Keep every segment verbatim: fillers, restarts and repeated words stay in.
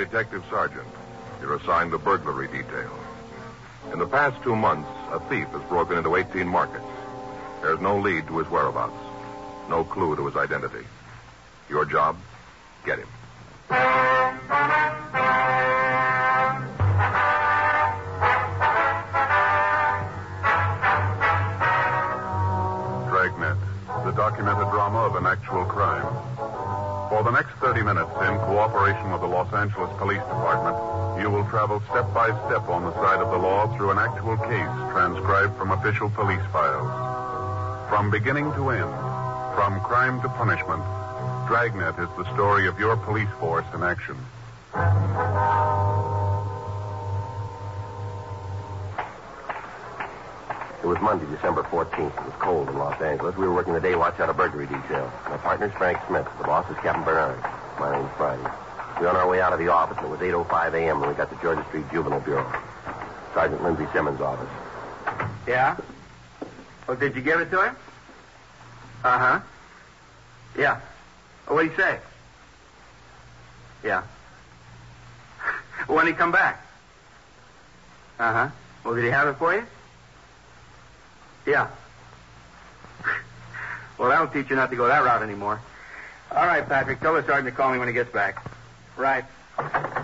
Detective Sergeant. You're assigned the burglary detail. In the past two months, a thief has broken into eighteen markets. There's no lead to his whereabouts, no clue to his identity. Your job? Get him. Dragnet, the documented drama of an actual crime. For the next thirty minutes, in cooperation with the Los Angeles Police Department, you will travel step by step on the side of the law through an actual case transcribed from official police files. From beginning to end, from crime to punishment, Dragnet is the story of your police force in action. It was Monday, December fourteenth. It was cold in Los Angeles. We were working the day watch out of burglary detail. My partner's Frank Smith. The boss is Captain Bernard. My name's Friday. We were on our way out of the office, and it was eight oh five a.m. when we got to Georgia Street Juvenile Bureau. Sergeant Lindsay Simmons' office. Yeah? Oh, did you give it to him? Uh-huh. Yeah. Oh, what'd he say? Yeah. When'd he come back? Uh-huh. Well, did he have it for you? Yeah. Well, that'll teach you not to go that route anymore. All right, Patrick. Tell the sergeant to call me when he gets back. Right. Oh,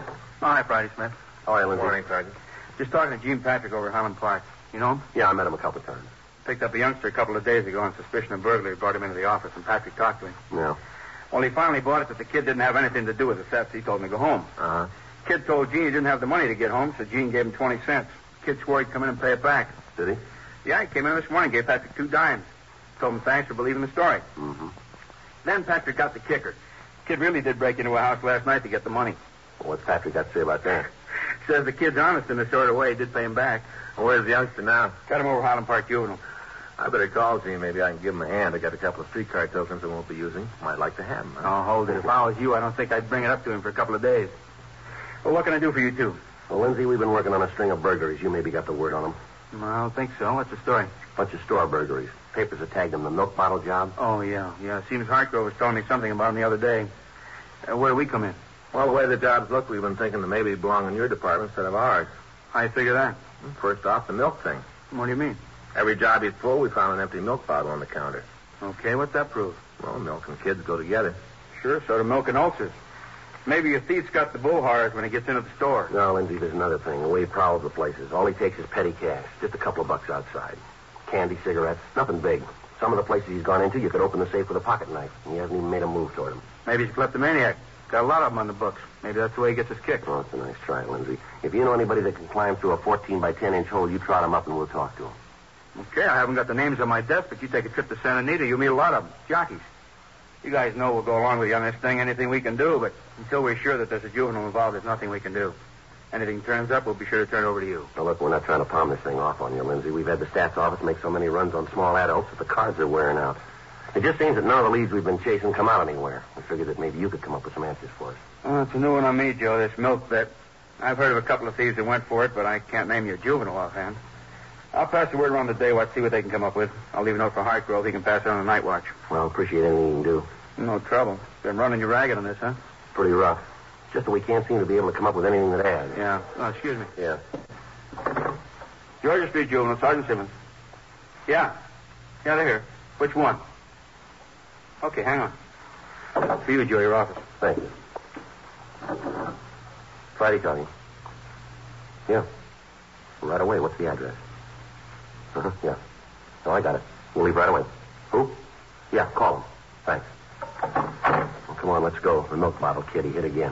hi, Friday Smith. How are you, Lindsay? Morning, Sergeant. Just talking to Gene Patrick over at Highland Park. You know him? Yeah, I met him a couple of times. Picked up a youngster a couple of days ago on suspicion of burglary. Brought him into the office, and Patrick talked to him. Yeah. Well, he finally bought it that the kid didn't have anything to do with the theft. He told him to go home. Uh-huh. Kid told Gene he didn't have the money to get home, so Gene gave him twenty cents. Kid swore he'd come in and pay it back. Did he? Yeah, he came in this morning, gave Patrick two dimes. Told him thanks for believing the story. Mm-hmm. Then Patrick got the kicker. Kid really did break into a house last night to get the money. Well, what's Patrick got to say about that? Says the kid's honest in a sort of way. He did pay him back. Well, where's the youngster now? Got him over Highland Park Juvenile. I better call Gene. Maybe I can give him a hand. I got a couple of streetcar tokens I won't be using. Might like to have them. Huh? Oh, hold it. If I was you, I don't think I'd bring it up to him for a couple of days. Well, what can I do for you two? Well, Lindsay, we've been working on a string of burglaries. You maybe got the word on them. Well, I don't think so. What's the story? Bunch of store burglaries. Papers have tagged them. The milk bottle job. Oh, yeah. Yeah, Seems Hartgrove was telling me something about him the other day. Uh, where do we come in? Well, the way the jobs look, we've been thinking that maybe they belong in your department instead of ours. How you figure that? First off, the milk thing. What do you mean? Every job he's full, we found an empty milk bottle on the counter. Okay, what's that prove? Well, milk and kids go together. Sure, so do milk and ulcers. Maybe your thief's got the bull horrors when he gets into the store. No, Lindsay, there's another thing. The way he prowls the places. All he takes is petty cash. Just a couple of bucks outside. Candy, cigarettes, nothing big. Some of the places he's gone into, you could open the safe with a pocket knife, and he hasn't even made a move toward him. Maybe he's a kleptomaniac. Got a lot of them on the books. Maybe that's the way he gets his kick. Oh, it's a nice try, Lindsay. If you know anybody that can climb through a fourteen by ten inch hole, you trot him up and we'll talk to him. Okay, I haven't got the names on my desk, but you take a trip to Santa Anita, you'll meet a lot of them. Jockeys. You guys know we'll go along with you on this thing, anything we can do, but until we're sure that there's a juvenile involved, there's nothing we can do. Anything turns up, we'll be sure to turn it over to you. Now, look, we're not trying to palm this thing off on you, Lindsay. We've had the stats office make so many runs on small adults that the cards are wearing out. It just seems that none of the leads we've been chasing come out anywhere. We figured that maybe you could come up with some answers for us. Oh, it's a new one on me, Joe, this milk bet. I've heard of a couple of thieves that went for it, but I can't name your juvenile offhand. I'll pass the word around the day watch, see what they can come up with. I'll leave a note for Hartgrove. He can pass it on the night watch. Well, appreciate anything you can do. No trouble. Been running you ragged on this, huh? Pretty rough. Just that we can't seem to be able to come up with anything that adds. Yeah. Oh, excuse me. Yeah. Georgia Street Juvenile, Sergeant Simmons. Yeah. Yeah, they're here. Which one? Okay, hang on. For you, Joe, your office. Thank you. Friday talking. Yeah. Right away. What's the address? Uh-huh, yeah. Oh, I got it. We'll leave right away. Who? Yeah, call him. Thanks. Well, come on, let's go. The milk bottle kid, he hit again.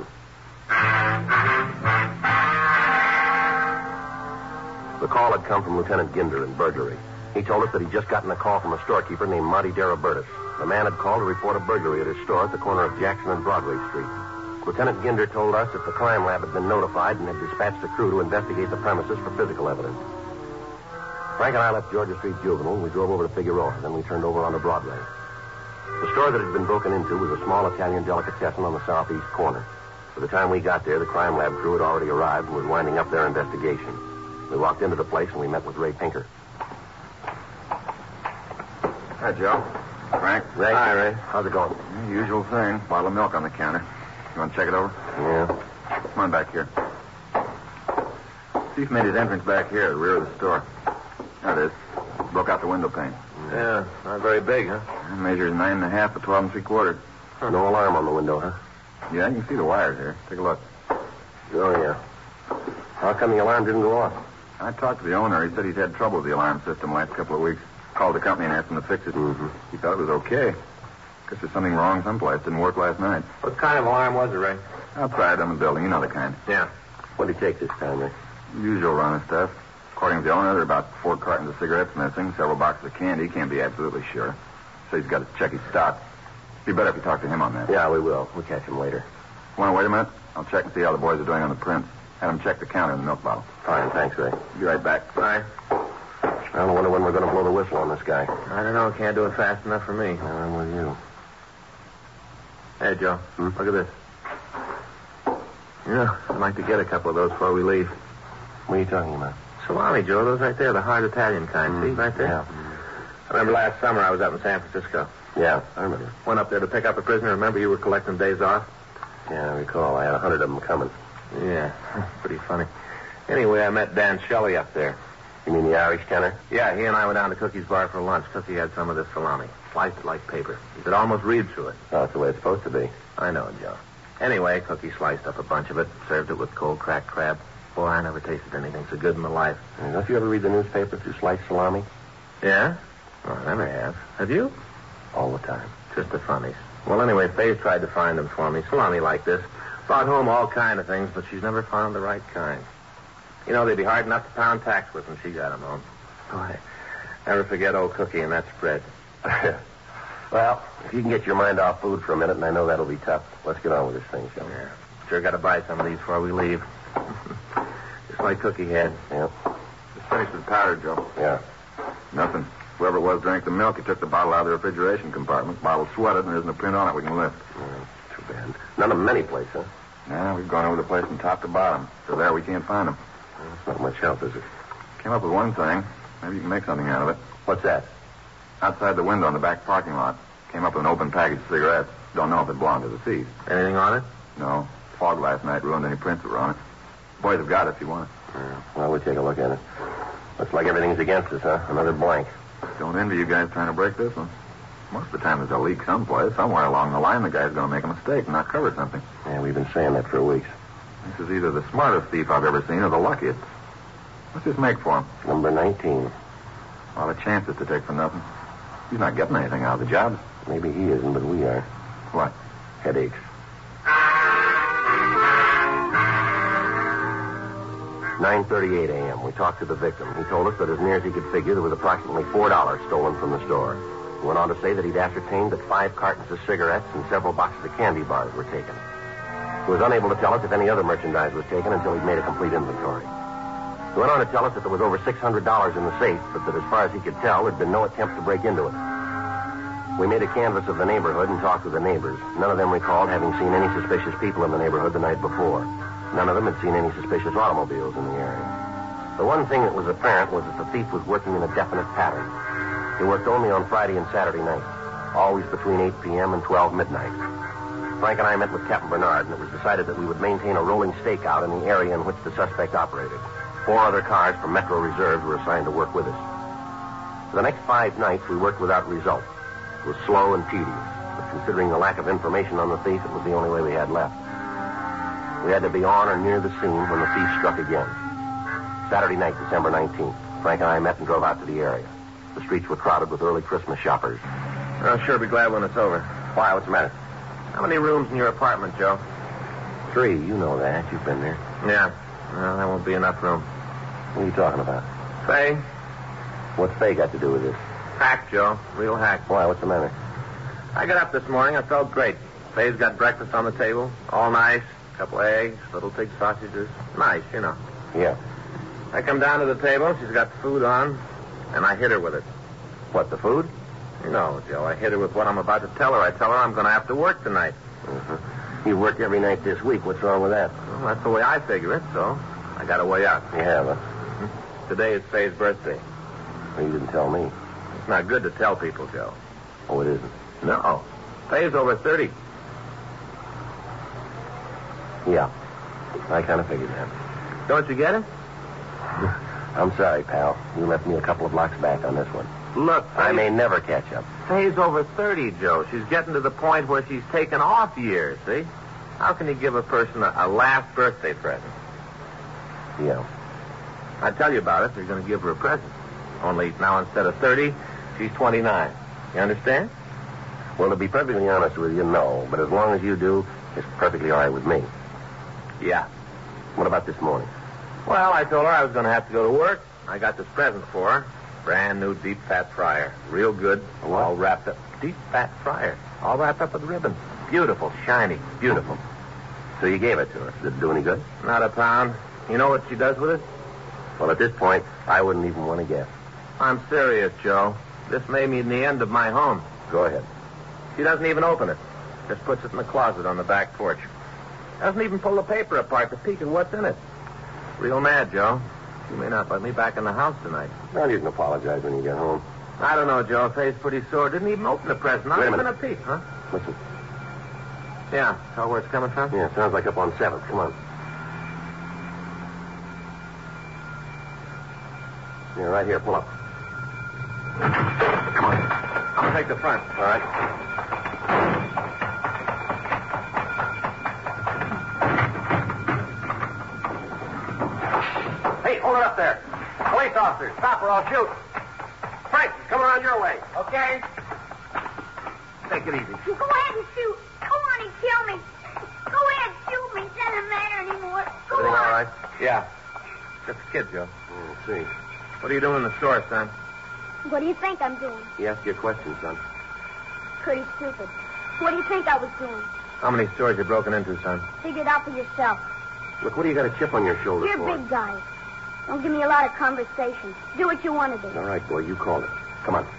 The call had come from Lieutenant Ginder in burglary. He told us that he'd just gotten a call from a storekeeper named Monty Darabertis. The man had called to report a burglary at his store at the corner of Jackson and Broadway Street. Lieutenant Ginder told us that the crime lab had been notified and had dispatched a crew to investigate the premises for physical evidence. Frank and I left Georgia Street Juvenile, and we drove over to Figueroa. Then we turned over onto Broadway. The store that had been broken into was a small Italian delicatessen on the southeast corner. By the time we got there, the crime lab crew had already arrived and was winding up their investigation. We walked into the place, and we met with Ray Pinker. Hi, Joe. Frank. Ray. Hi, Ray. How's it going? Usual thing. Bottle of milk on the counter. You want to check it over? Yeah. Come on back here. Thief made his entrance back here at the rear of the store. There it is. Broke out the window pane. Yeah, not very big, huh? It measures nine and a half by twelve and three quarters. No alarm on the window, huh? Yeah, you can see the wires here. Take a look. Oh, yeah. How come the alarm didn't go off? I talked to the owner. He said he's had trouble with the alarm system the last couple of weeks. Called the company and asked them to fix it. Mm-hmm. He thought it was okay. Guess there's something wrong someplace. Didn't work last night. What kind of alarm was it, Ray? Outside on the building. You know the kind. Yeah. What did he take this time, Ray? Usual run of stuff. According to the owner, there are about four cartons of cigarettes missing, several boxes of candy. Can't be absolutely sure. So he's got to check his stock. Be better if you talk to him on that. Yeah, we will. We'll catch him later. Want to wait a minute? I'll check and see how the boys are doing on the prints. Have them check the counter and the milk bottle. Fine, thanks, Ray. Be right back. Bye. I don't wonder when we're going to blow the whistle on this guy. I don't know. Can't do it fast enough for me. Well, I'm with you. Hey, Joe. Hmm? Look at this. Yeah, I'd like to get a couple of those before we leave. What are you talking about? Salami, Joe. Those right there, the hard Italian kind. Mm, See, right there? Yeah. I remember last summer I was up in San Francisco. Yeah, I remember. Went up there to pick up a prisoner. Remember you were collecting days off? Yeah, I recall. I had a hundred of them coming. Yeah, pretty funny. Anyway, I met Dan Shelley up there. You mean the Irish tenor? Yeah, he and I went down to Cookie's bar for lunch. Cookie had some of this salami. Sliced it like paper. You could almost read through it. Oh, that's the way it's supposed to be. I know, Joe. Anyway, Cookie sliced up a bunch of it, served it with cold cracked crab. Boy, I never tasted anything so good in my life. Uh, don't you ever read the newspaper through sliced salami? Yeah? Oh, I never have. Have you? All the time. Just the funnies. Well, anyway, Faye's tried to find them for me. Salami like this. Brought home all kind of things, but she's never found the right kind. You know, they'd be hard enough to pound tacks with when she got them home. Boy, never forget old Cookie and that spread. Well, if you can get your mind off food for a minute, and I know that'll be tough, let's get on with this thing, shall we? Yeah. Sure got to buy some of these before we leave. Just like Cookie had. Yeah. Just finished with powder, Joe. Yeah. Nothing. Whoever it was drank the milk. He took the bottle out of the refrigeration compartment. Bottle sweated, and there isn't a print on it we can lift. Yeah, too bad. None of them any place, huh? Yeah, we've gone over the place from top to bottom. So there, we can't find them. Well, that's not much help, is it? Came up with one thing. Maybe you can make something out of it. What's that? Outside the window in the back parking lot. Came up with an open package of cigarettes. Don't know if it belonged to the thief. Anything on it? No. Fog last night ruined any prints that were on it. Boys have got it if you want it. Yeah. Well, we'll take a look at it. Looks like everything's against us, huh? Another blank. Don't envy you guys trying to break this one. Most of the time there's a leak someplace. Somewhere along the line, the guy's going to make a mistake and not cover something. Yeah, we've been saying that for weeks. This is either the smartest thief I've ever seen or the luckiest. What's this make for him? Number nineteen. A lot of chances to take for nothing. He's not getting anything out of the job. Maybe he isn't, but we are. What? Headaches. nine thirty-eight a.m. We talked to the victim. He told us that as near as he could figure, there was approximately four dollars stolen from the store. He went on to say that he'd ascertained that five cartons of cigarettes and several boxes of candy bars were taken. He was unable to tell us if any other merchandise was taken until he'd made a complete inventory. He went on to tell us that there was over six hundred dollars in the safe, but that as far as he could tell, there'd been no attempt to break into it. We made a canvass of the neighborhood and talked with the neighbors. None of them recalled having seen any suspicious people in the neighborhood the night before. None of them had seen any suspicious automobiles in the area. The one thing that was apparent was that the thief was working in a definite pattern. He worked only on Friday and Saturday nights, always between eight p.m. and twelve midnight. Frank and I met with Captain Bernard, and it was decided that we would maintain a rolling stakeout in the area in which the suspect operated. Four other cars from Metro Reserves were assigned to work with us. For the next five nights, we worked without result. It was slow and tedious, but considering the lack of information on the thief, it was the only way we had left. We had to be on or near the scene when the thief struck again. Saturday night, December nineteenth, Frank and I met and drove out to the area. The streets were crowded with early Christmas shoppers. I'll sure be glad when it's over. Why? What's the matter? How many rooms in your apartment, Joe? Three. You know that. You've been there. Yeah. Well, that won't be enough room. What are you talking about? Faye? What's Faye got to do with this? Hack, Joe. Real hack. Why? What's the matter? I got up this morning. I felt great. Faye's got breakfast on the table. All nice. A couple eggs, little pig sausages. Nice, you know. Yeah. I come down to the table. She's got the food on, and I hit her with it. What, the food? No, Joe. I hit her with what I'm about to tell her. I tell her I'm going to have to work tonight. Mm-hmm. You worked every night this week. What's wrong with that? Well, that's the way I figure it, so I got a way out. You have, huh? Mm-hmm. Today is Faye's birthday. Well, you didn't tell me. It's not good to tell people, Joe. Oh, it isn't? No. Faye's over thirty. Yeah. I kind of figured that. Don't you get it? I'm sorry, pal. You left me a couple of blocks back on this one. Look, I Faye- may never catch up. Faye's over thirty, Joe. She's getting to the point where she's taken off years, see? How can you give a person a, a last birthday present? Yeah. I tell you about it. You're going to give her a present. Only now instead of thirty, she's twenty-nine. You understand? Well, to be perfectly honest with you, no. But as long as you do, it's perfectly all right with me. Yeah. What about this morning? Well, I told her I was going to have to go to work. I got this present for her. Brand new deep fat fryer. Real good. What? All wrapped up. Deep fat fryer. All wrapped up with ribbon. Beautiful. Shiny. Beautiful. So you gave it to her. Did it do any good? Not a pound. You know what she does with it? Well, at this point, I wouldn't even want to guess. I'm serious, Joe. This may mean the end of my home. Go ahead. She doesn't even open it. Just puts it in the closet on the back porch. Doesn't even pull the paper apart to peek at what's in it. Real mad, Joe. You may not let me back in the house tonight. Well, you can apologize when you get home. I don't know, Joe. Faye's pretty sore. Didn't even open the present. Not Wait a even minute. a peek, huh? Listen. Yeah. Tell where it's coming from? Yeah, sounds like up on seventh. Come on. Yeah, right here. Pull up. Come on. I'll take the front. All right. Hey, hold it up there. Police officer, stop or I'll shoot. Frank, come around your way. Okay. Take it easy. You go ahead and shoot. Go on and kill me. Go ahead and shoot me. It doesn't matter anymore. Go Everything on. all right? Yeah. Just a kid, Joe. We'll see. What are you doing in the store, son? What do you think I'm doing? He asked you a question, son. Pretty stupid. What do you think I was doing? How many stores you broken into, son? Figure it out for yourself. Look, what do you got a chip on your shoulder You're for? big guys. Don't give me a lot of conversation. Do what you want to do. All right, boy, you called it. Come on.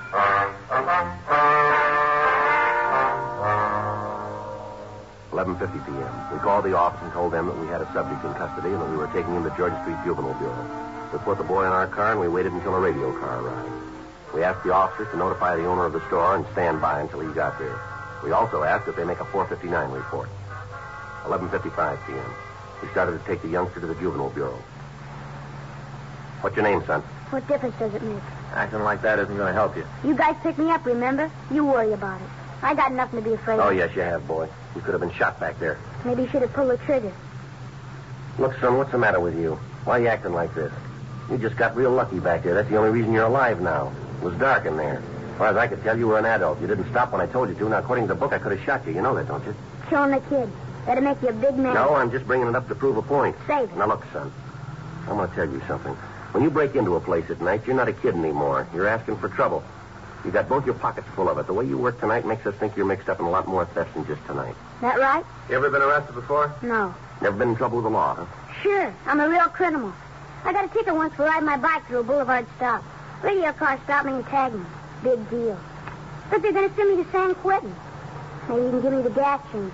eleven fifty p.m. We called the office and told them that we had a subject in custody and that we were taking him to Georgia Street Juvenile Bureau. We put the boy in our car and we waited until a radio car arrived. We asked the officers to notify the owner of the store and stand by until he got there. We also asked that they make a four fifty-nine report. eleven fifty-five p.m. We started to take the youngster to the Juvenile Bureau. What's your name, son? What difference does it make? Acting like that isn't going to help you. You guys picked me up, remember? You worry about it. I got nothing to be afraid Oh, of. yes, you have, boy. You could have been shot back there. Maybe you should have pulled the trigger. Look, son, what's the matter with you? Why are you acting like this? You just got real lucky back there. That's the only reason you're alive now. It was dark in there. As far as I could tell, you were an adult. You didn't stop when I told you to. Now, according to the book, I could have shot you. You know that, don't you? Killing the kid. That'll make you a big man. No, I'm just bringing it up to prove a point. Save it. Now, look, son. I'm going to tell you something. When you break into a place at night, you're not a kid anymore. You're asking for trouble. You got both your pockets full of it. The way you work tonight makes us think you're mixed up in a lot more thefts than just tonight. That right? You ever been arrested before? No. Never been in trouble with the law, huh? Sure. I'm a real criminal. I got a ticket once for riding my bike through a boulevard stop. Radio car stopped me and tagged me. Big deal. But they're going to send me to San Quentin. Maybe you can give me the gas change.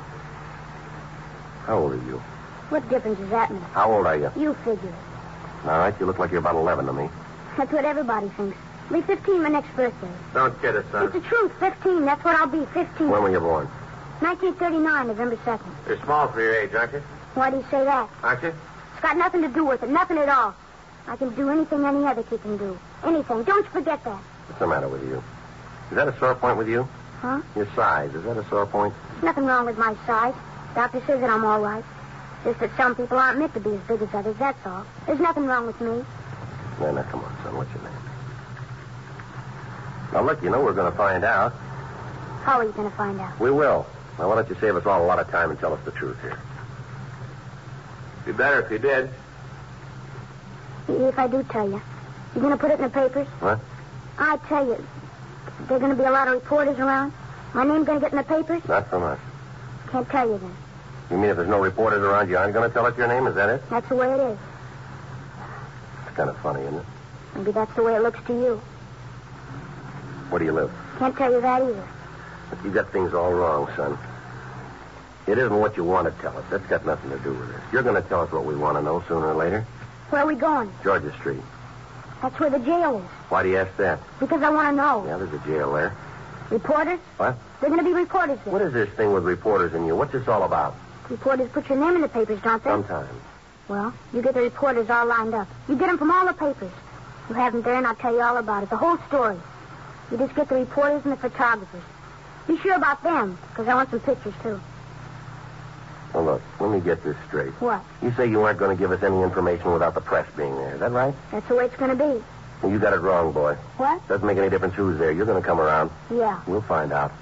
How old are you? What difference does that make? How old are you? You figure it. All right, you look like you're about eleven to me. That's what everybody thinks. I'll be fifteen my next birthday. Don't kid us, son. It's the truth. fifteen. That's what I'll be. fifteen. When were you born? nineteen thirty-nine, November second. You're small for your age, aren't you? Why do you say that? Aren't you? It's got nothing to do with it. Nothing at all. I can do anything any other kid can do. Anything. Don't you forget that. What's the matter with you? Is that a sore point with you? Huh? Your size, is that a sore point? There's nothing wrong with my size. Doctor says that I'm all right. Just that some people aren't meant to be as big as others, that's all. There's nothing wrong with me. No, now, come on, son. What's your name? Now, look, you know we're going to find out. How are you going to find out? We will. Now, why don't you save us all a lot of time and tell us the truth here? Be better if you did. If I do tell you. You going to put it in the papers? What? I tell you, there are going to be a lot of reporters around. My name's going to get in the papers? Not from us. Can't tell you then. You mean if there's no reporters around, you aren't going to tell us your name? Is that it? That's the way it is. It's kind of funny, isn't it? Maybe that's the way it looks to you. Where do you live? Can't tell you that either. But you got things all wrong, son. It isn't what you want to tell us. That's got nothing to do with it. You're going to tell us what we want to know sooner or later. Where are we going? Georgia Street. That's where the jail is. Why do you ask that? Because I want to know. Yeah, there's a jail there. Reporters? What? They're going to be reporters there. What is this thing with reporters and you? What's this all about? Reporters put your name in the papers, don't they? Sometimes. Well, you get the reporters all lined up. You get them from all the papers. You have them there, and I'll tell you all about it, the whole story. You just get the reporters and the photographers. Be sure about them, because I want some pictures, too. Well, look, let me get this straight. What? You say you aren't going to give us any information without the press being there. Is that right? That's the way it's going to be. Well, you got it wrong, boy. What? Doesn't make any difference who's there. You're going to come around. Yeah. We'll find out.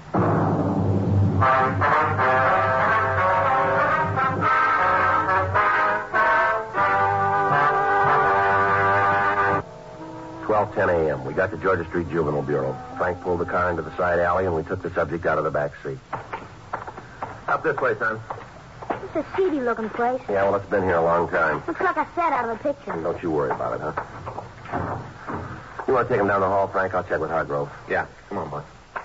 twelve ten a.m. We got to Georgia Street Juvenile Bureau. Frank pulled the car into the side alley, and we took the subject out of the back seat. Up this way, son. It's a seedy-looking place. Yeah, well, it's been here a long time. Looks like a set out of a picture. And don't you worry about it, huh? You want to take him down the hall, Frank? I'll check with Hargrove. Yeah. Come on, boy.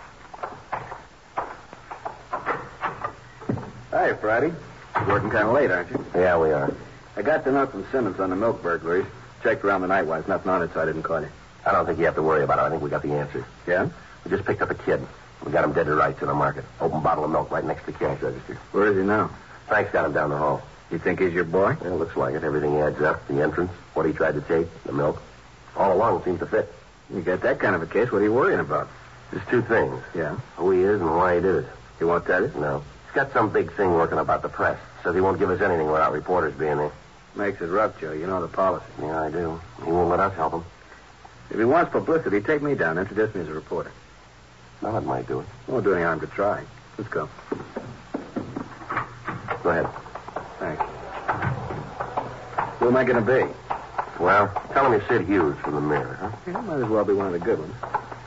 Hi, Friday. You're working kind of late, aren't you? Yeah, we are. I got the note from Simmons on the milk burglaries. Checked around the night wise. Nothing on it, so I didn't call you. I don't think you have to worry about it. I think we got the answer. Yeah? We just picked up a kid. We got him dead to rights in the market. Open bottle of milk right next to the cash register. Where is he now? Frank's got him down the hall. You think he's your boy? Yeah, looks like it. Everything adds up. The entrance, what he tried to take, the milk. All along seems to fit. You got that kind of a case. What are you worrying about? Just two things. Yeah? Who he is and why he did it. He won't tell you? No. He's got some big thing working about the press. Says he won't give us anything without reporters being there. Makes it rough, Joe. You know the policy. Yeah, I do. He won't let us help him. If he wants publicity, take me down. Introduce me as a reporter. Well, that might do it. Won't do any harm to try. Let's go. Go ahead. Thanks. Who am I going to be? Well, tell him you're Sid Hughes from the Mirror, huh? Yeah, might as well be one of the good ones.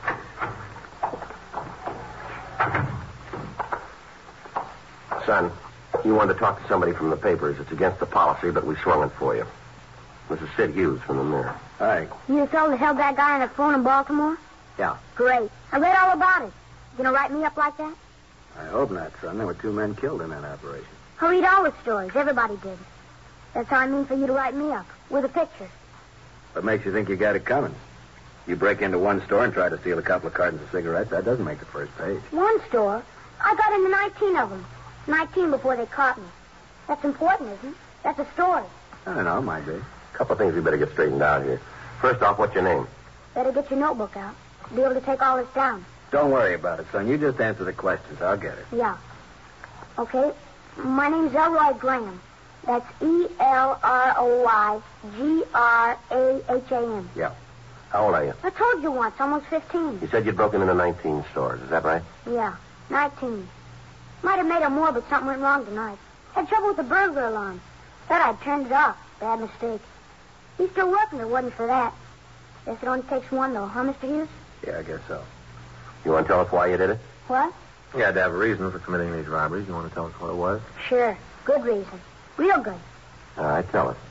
Son, you wanted to talk to somebody from the papers. It's against the policy, but we swung it for you. This is Sid Hughes from the Mirror. Hi. You the fellow that held that guy on the phone in Baltimore? Yeah. Great. I read all about it. You gonna write me up like that? I hope not, son. There were two men killed in that operation. I read all the stories. Everybody did. That's how I mean for you to write me up. With a picture. What makes you think you got it coming? You break into one store and try to steal a couple of cartons of cigarettes. That doesn't make the first page. One store? I got into nineteen of them. Nineteen before they caught me. That's important, isn't it? That's a story. I don't know. Might be. A couple of things we better get straightened out here. First off, what's your name? Better get your notebook out. Be able to take all this down. Don't worry about it, son. You just answer the questions. I'll get it. Yeah. Okay. My name's Elroy Graham. That's E L R O Y G R A H A M. Yeah. How old are you? I told you once, almost fifteen. You said you'd broken into nineteen stores. Is that right? Yeah, nineteen. Might have made it more, but something went wrong tonight. Had trouble with the burglar alarm. Thought I'd turned it off. Bad mistake. He's still working if it wasn't for that. Guess it only takes one, though, huh, Mister Hughes? Yeah, I guess so. You want to tell us why you did it? What? You had to have a reason for committing these robberies. You want to tell us what it was? Sure. Good reason. Real good. All right, tell us.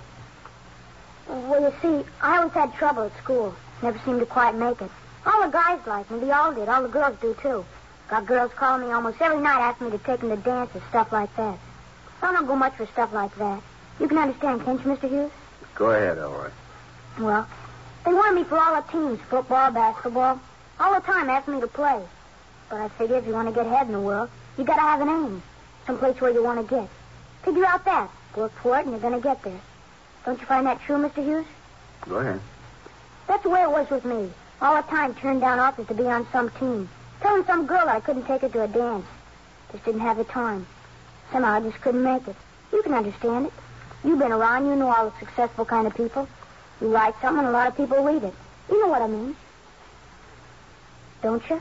Well, you see, I always had trouble at school. Never seemed to quite make it. All the guys liked me. They all did. All the girls do, too. Got girls calling me almost every night asking me to take them to dances, stuff like that. I don't go much for stuff like that. You can understand, can't you, Mister Hughes? Go ahead, Elroy. Well, they wanted me for all the teams, football, basketball. All the time asking me to play. But I figure if you want to get ahead in the world, you got to have an aim. Someplace where you want to get. Figure out that. Work for it, and you're going to get there. Don't you find that true, Mister Hughes? Go ahead. That's the way it was with me. All the time turned down offers to be on some team. Telling some girl I couldn't take her to a dance. Just didn't have the time. Somehow I just couldn't make it. You can understand it. You've been around. You know all the successful kind of people. You write something and a lot of people read it. You know what I mean. Don't you?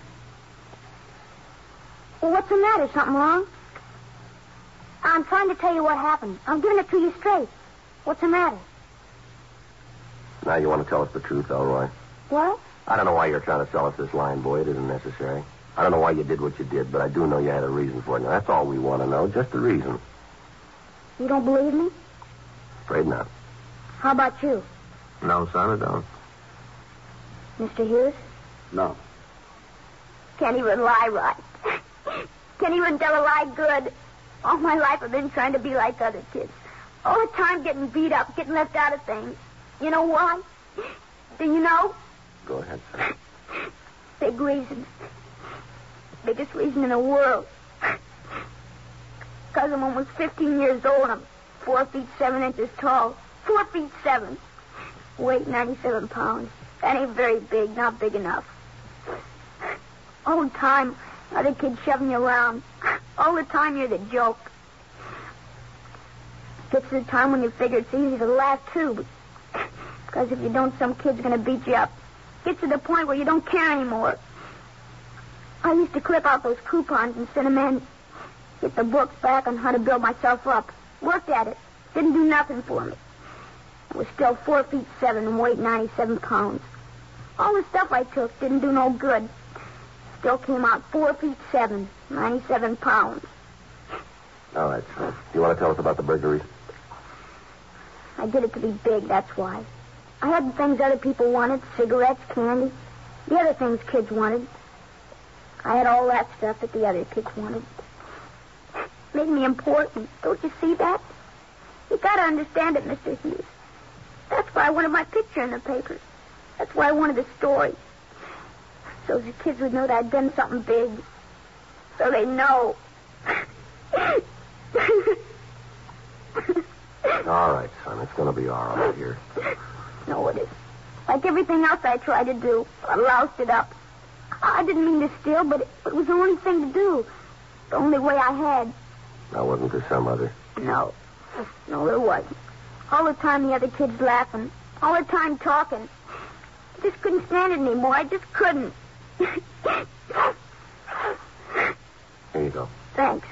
Well, what's the matter? Something wrong? I'm trying to tell you what happened. I'm giving it to you straight. What's the matter? Now you want to tell us the truth, Elroy. What? I don't know why you're trying to sell us this line, boy. It isn't necessary. I don't know why you did what you did, but I do know you had a reason for it. Now, that's all we want to know, just the reason. You don't believe me? Afraid not. How about you? No, son, I don't. Mister Hughes? No. Can't even lie right. Can't even tell a lie good. All my life I've been trying to be like other kids. All the time getting beat up, getting left out of things. You know why? Do you know? Go ahead, son. Big reason. Biggest reason in the world. Because cousin when I was fifteen years old. I'm four feet seven inches tall. Four feet seven. Weight ninety-seven pounds. That ain't very big. Not big enough. All the time, other kids shoving you around. All the time you're the joke. Gets to the time when you figure it's easy to laugh, too. Because if you don't, some kid's going to beat you up. Gets to the point where you don't care anymore. I used to clip out those coupons and send them in. Get the books back on how to build myself up. Worked at it. Didn't do nothing for me. I was still four feet seven and weighed ninety-seven pounds. All the stuff I took didn't do no good. Still came out four feet seven, ninety-seven pounds. All right, son. You want to tell us about the burglaries? I did it to be big, that's why. I had the things other people wanted, cigarettes, candy, the other things kids wanted. I had all that stuff that the other kids wanted. Made me important. Don't you see that? You gotta understand it, Mister Hughes. That's why I wanted my picture in the papers. That's why I wanted the story. So the kids would know that I'd done something big. So they know. All right, son. It's going to be all right here. No, it isn't. Like everything else I tried to do, I loused it up. I didn't mean to steal, but it, it was the only thing to do. The only way I had. Now, wasn't there some other? No. No, there wasn't. All the time the other kids laughing. All the time talking. I just couldn't stand it anymore. I just couldn't. Here you go. Thanks.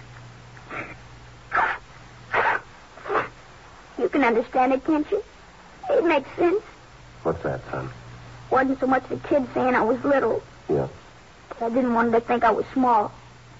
You can understand it, can't you? It makes sense. What's that, son? Wasn't so much the kids saying I was little. Yeah. But I didn't want them to think I was small.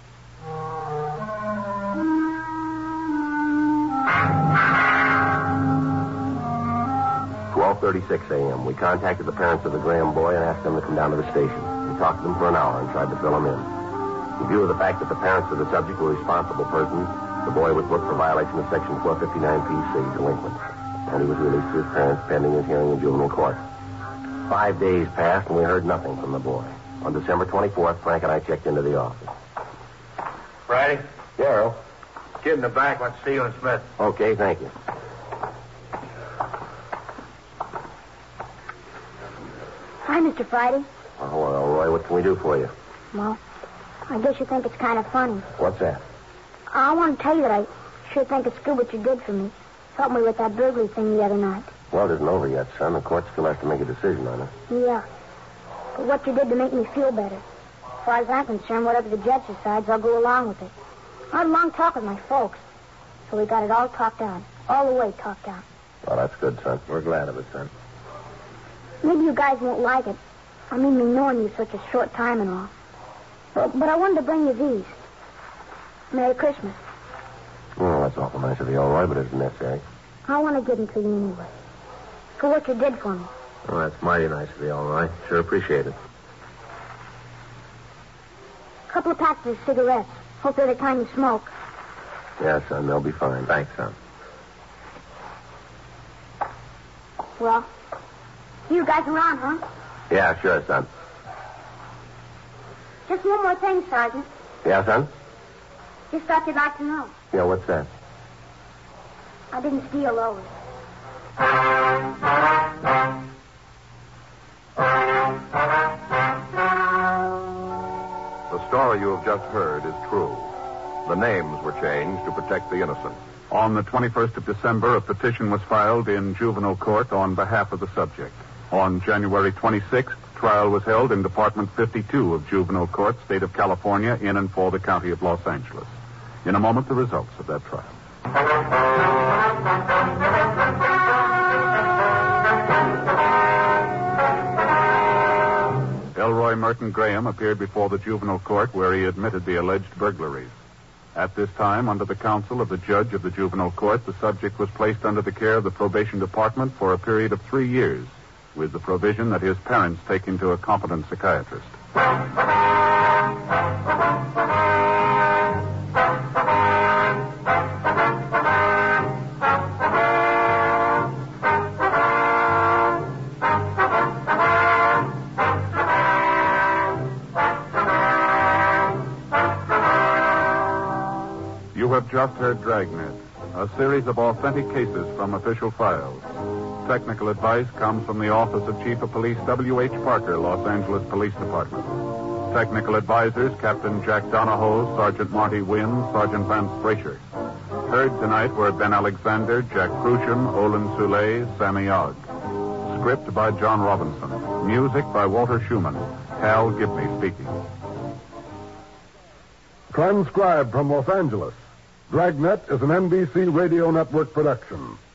twelve thirty-six a.m. We contacted the parents of the Graham boy and asked them to come down to the station. We talked to them for an hour and tried to fill them in. In view of the fact that the parents of the subject were responsible persons, the boy was booked for violation of Section four fifty-nine P C, delinquent. And he was released to his parents pending his hearing in juvenile court. Five days passed and we heard nothing from the boy. On December twenty-fourth, Frank and I checked into the office. Friday? Yeah, Earl. Kid in the back wants to see you and Smith. Okay, thank you. Hi, Mister Friday. Oh, well, Roy, what can we do for you? Well, I guess you think it's kind of funny. What's that? I want to tell you that I sure think it's good what you did for me. Helped me with that burglary thing the other night. Well, it isn't over yet, son. The court still has to make a decision on it. Yeah. But what you did to make me feel better. As far as I'm concerned, whatever the judge decides, I'll go along with it. I had a long talk with my folks. So we got it all talked out. All the way talked out. Well, that's good, son. We're glad of it, son. Maybe you guys won't like it. I mean, me knowing you such a short time and all. But, but I wanted to bring you these. Merry Christmas. Well, that's awful nice of you, all right, but it isn't necessary. I want to give them to you anyway. For what you did for me. Oh, that's mighty nice of you, all right. Sure appreciate it. A couple of packets of cigarettes. Hope they're the kind you smoke. Yeah, son, they'll be fine. Thanks, son. Well, you guys around, huh? Yeah, sure, son. Just one more thing, Sergeant. Yeah, son? Just thought you'd like to know. Yeah, what's that? I didn't steal those. The story you have just heard is true. The names were changed to protect the innocent. On the twenty-first of December, a petition was filed in juvenile court on behalf of the subject. On January twenty-sixth, trial was held in Department fifty-two of Juvenile Court, State of California, in and for the County of Los Angeles. In a moment, the results of that trial. Elroy Merton Graham appeared before the juvenile court where he admitted the alleged burglaries. At this time, under the counsel of the judge of the juvenile court, the subject was placed under the care of the probation department for a period of three years, with the provision that his parents take him to a competent psychiatrist. You You have just heard Dragnet, a series of authentic cases from official files. Technical advice comes from the Office of Chief of Police W H. Parker, Los Angeles Police Department. Technical advisors, Captain Jack Donahoe, Sergeant Marty Wynn, Sergeant Vance Brasher. Heard tonight were Ben Alexander, Jack Crucian, Olin Soule, Sammy Ogg. Script by John Robinson. Music by Walter Schumann. Hal Gibney speaking. Transcribed from Los Angeles, Dragnet is an N B C Radio Network production.